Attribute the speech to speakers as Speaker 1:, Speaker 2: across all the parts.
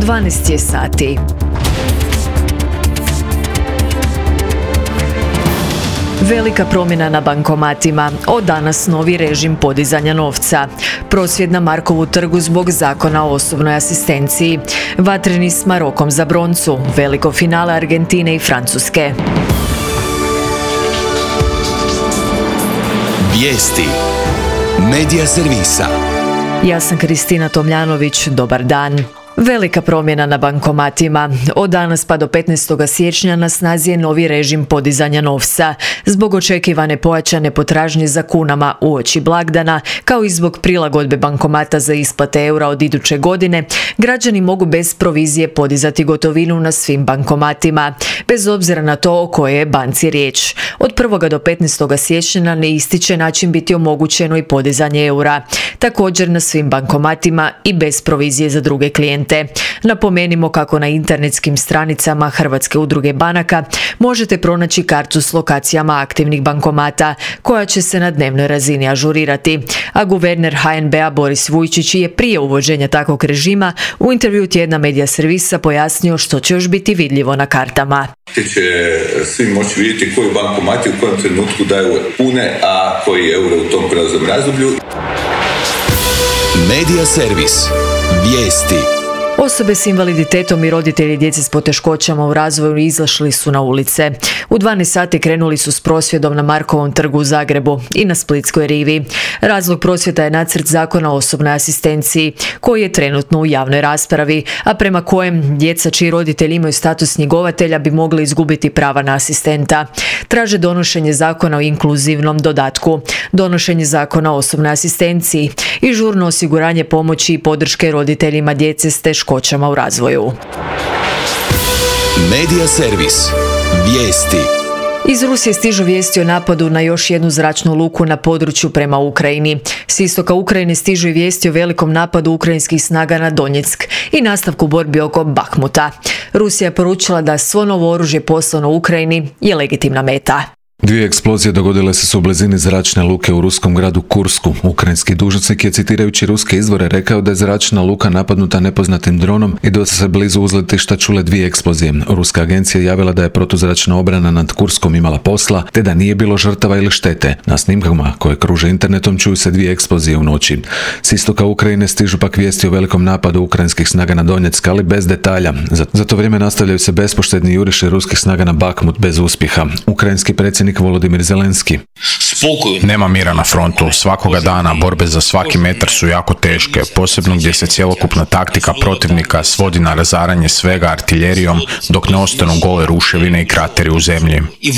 Speaker 1: 12 je sati. Velika promjena na bankomatima. Od danas novi režim podizanja novca. Prosvjed na Markovu trgu zbog zakona o osobnoj asistenciji. Vatreni s Marokom za broncu. Veliko finale Argentine i Francuske.
Speaker 2: Vijesti. Medija servisa.
Speaker 1: Ja sam Kristina Tomljanović. Dobar dan. Velika promjena na bankomatima. Od danas pa do 15. siječnja na snazi je novi režim podizanja novca. Zbog očekivane pojačane potražnje za kunama uoči blagdana, kao i zbog prilagodbe bankomata za isplate eura od iduće godine, građani mogu bez provizije podizati gotovinu na svim bankomatima, bez obzira na to o kojoj je banci riječ. Od 1. do 15. siječnja na neisti način biti omogućeno i podizanje eura. Također na svim bankomatima i bez provizije za druge klijente. Napomenimo kako na internetskim stranicama Hrvatske udruge banaka možete pronaći kartu s lokacijama aktivnih bankomata koja će se na dnevnoj razini ažurirati. A guverner HNB-a Boris Vujčić je prije uvođenja takvog režima u intervju tjedna Medija servisa pojasnio što će još biti vidljivo na kartama.
Speaker 3: Će svi moći vidjeti koji bankomati u kojem trenutku daju kune, a koji euro u tom prijelaznom razdoblju.
Speaker 2: Medija servis. Vijesti.
Speaker 1: Osobe s invaliditetom i roditelji djece s poteškoćama u razvoju izašli su na ulice. U 12 sati krenuli su s prosvjedom na Markovom trgu u Zagrebu i na Splitskoj rivi. Razlog prosvjeda je nacrt zakona o osobnoj asistenciji, koji je trenutno u javnoj raspravi, a prema kojem djeca čiji roditelji imaju status njegovatelja bi mogli izgubiti prava na asistenta. Traže donošenje zakona o inkluzivnom dodatku, donošenje zakona o osobnoj asistenciji i žurno osiguranje pomoći i podrške roditeljima djece s teškoćama u razvoju.
Speaker 2: Medija servis. Vijesti.
Speaker 1: Iz Rusije stižu vijesti o napadu na još jednu zračnu luku na području prema Ukrajini. S istoka Ukrajine stižu i vijesti o velikom napadu ukrajinskih snaga na Donjeck i nastavku borbi oko Bahmuta. Rusija je poručila da svo novo oružje poslano Ukrajini je legitimna meta.
Speaker 4: Dvije eksplozije dogodile su u blizini zračne luke u ruskom gradu Kursku. Ukrajinski dužnosnik je, citirajući ruske izvore, rekao da je zračna luka napadnuta nepoznatim dronom i da su se blizu uzletišta čule dvije eksplozije. Ruska agencija je javila da je protuzračna obrana nad Kurskom imala posla, te da nije bilo žrtava ili štete. Na snimkama koje kruže internetom čuju se dvije eksplozije u noći. S istoka Ukrajine stižu pak vijesti o velikom napadu ukrajinskih snaga na Donjeck, ali bez detalja. Za to vrijeme nastavljaju se bespoštedni juriši ruskih snaga na Bahmut bez uspjeha. Ukrajinski predsjednik Volodimir Zelenski.
Speaker 5: Nema mira na frontu. Svakoga dana borbe za svaki metar su jako teške, posebno gdje se cjelokupna taktika protivnika svodi na razaranje svega artiljerijom dok ne ostanu gole ruševine i krateri u zemlji.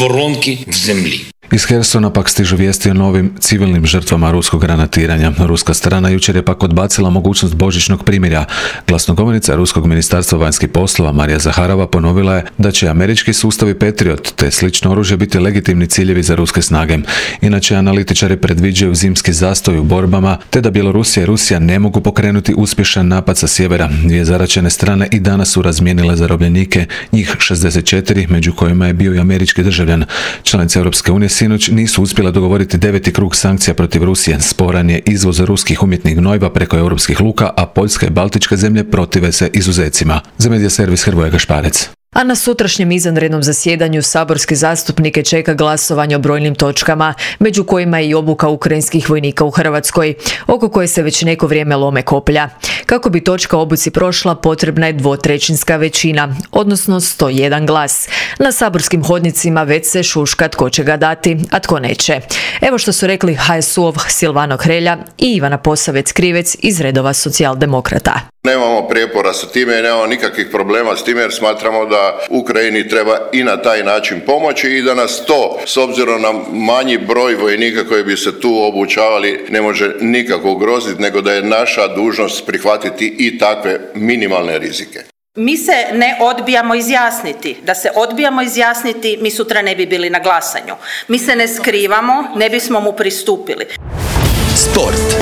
Speaker 4: Iz Hersona pak stižu vijesti o novim civilnim žrtvama ruskog granatiranja. Ruska strana jučer je pak odbacila mogućnost božićnog primirja. Glasnogovornica Ruskog ministarstva vanjskih poslova Marija Zaharova ponovila je da će američki sustavi Patriot te slično oružje biti legitimni ciljevi za ruske snage. Inače, analitičari predviđaju zimski zastoj u borbama, te da Bjelorusija i Rusija ne mogu pokrenuti uspješan napad sa sjevera. Dvije zaraćene strane i danas su razmijenile zarobljenike, njih 64, među kojima je bio i američki državljan. Članice Europske unije sinoć nisu uspjela dogovoriti 9. krug sankcija protiv Rusije. Sporan je izvoz ruskih umjetnih gnojiva preko europskih luka, a Poljska i Baltičke zemlje protive se izuzecima. Za Medija servis Hrvoje Gašparec.
Speaker 1: A na sutrašnjem izvanrednom zasjedanju saborske zastupnike čeka glasovanje o brojnim točkama, među kojima je i obuka ukrajinskih vojnika u Hrvatskoj, oko koje se već neko vrijeme lome koplja. Kako bi točka o obuci prošla, potrebna je 2/3 većina, odnosno 101 glas. Na saborskim hodnicima već se šuška tko će ga dati, a tko neće. Evo što su rekli HSU-ov Silvano Hrelja i Ivana Posavec-Krivec iz redova socijaldemokrata.
Speaker 6: Nemamo prijepora sa time i nemamo nikakvih problema s time jer smatramo da Ukrajini treba i na taj način pomoći i da nas to, s obzirom na manji broj vojnika koji bi se tu obučavali, ne može nikako ugroziti, nego da je naša dužnost prihvatiti i takve minimalne rizike.
Speaker 7: Mi se ne odbijamo izjasniti. Da se odbijamo izjasniti, mi sutra ne bi bili na glasanju. Mi se ne skrivamo, ne bismo mu pristupili.
Speaker 2: Sport.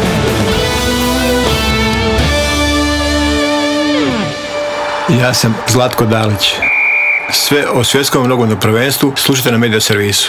Speaker 8: Ja sam Zlatko Dalić. Sve o svjetskom nogometnom prvenstvu slušajte na Medija servisu.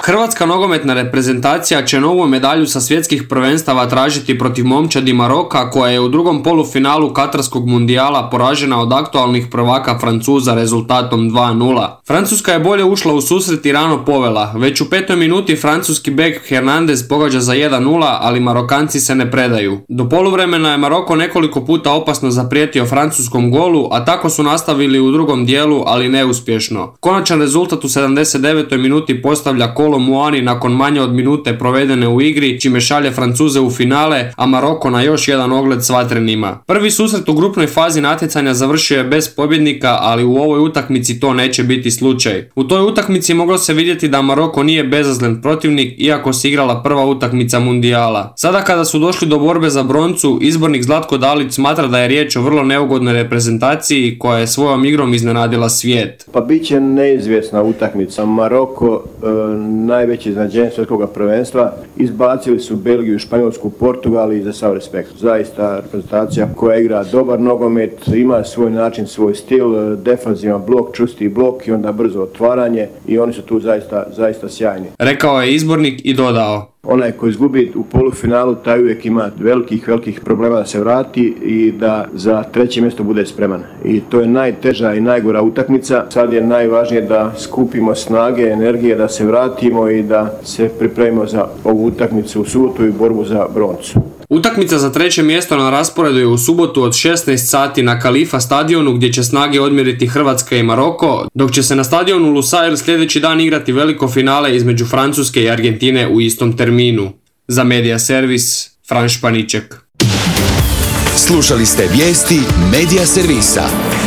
Speaker 9: Hrvatska nogometna reprezentacija će novu medalju sa svjetskih prvenstava tražiti protiv momčadi Maroka, koja je u drugom polufinalu Katarskog mundijala poražena od aktualnih prvaka Francuza rezultatom 2:0. Francuska je bolje ušla u susret i rano povela. Već u 5. minuti francuski bek Hernandez pogađa za 1:0, ali Marokanci se ne predaju. Do poluvremena je Maroko nekoliko puta opasno zaprijetio francuskom golu, a tako su nastavili u drugom dijelu, ali neuspješno. Konačan rezultat u 79. minuti postavlja Kolo Muani nakon manje od minute provedene u igri, čime šalje Francuze u finale, a Maroko na još jedan ogled s vatrenima. Prvi susret u grupnoj fazi natjecanja završio je bez pobjednika, ali u ovoj utakmici to neće biti slučaj. U toj utakmici moglo se vidjeti da Maroko nije bezazlen protivnik, iako se igrala prva utakmica mundijala. Sada kada su došli do borbe za broncu, izbornik Zlatko Dalić smatra da je riječ o vrlo neugodnoj reprezentaciji koja je svojom igrom iznenadila svijet.
Speaker 10: Pa bit će neizvjesna utakmica. Maroko, najveće iznenađenje svjetskog prvenstva, izbacili su Belgiju, Španjolsku, Portugal i za sav respekt. Zaista reprezentacija koja igra dobar nogomet, ima svoj način, svoj stil, defanzivan blok, čusti blok i onda brzo otvaranje i oni su tu zaista sjajni.
Speaker 9: Rekao je izbornik i dodao:
Speaker 10: onaj koji izgubi u polufinalu, taj uvijek ima velikih problema da se vrati i da za treće mjesto bude spreman. I to je najteža i najgora utakmica. Sad je najvažnije da skupimo snage, energije, da se vratimo i da se pripremimo za ovu utakmicu u subotu i borbu za broncu.
Speaker 9: Utakmica za treće mjesto na rasporedu je u subotu od 16 sati na Khalifa stadionu, gdje će snage odmjeriti Hrvatska i Maroko, dok će se na stadionu Lusail sljedeći dan igrati veliko finale između Francuske i Argentine u istom terminu. Za Media Servis, Fran Španiček.
Speaker 2: Slušali ste vijesti Media Servisa.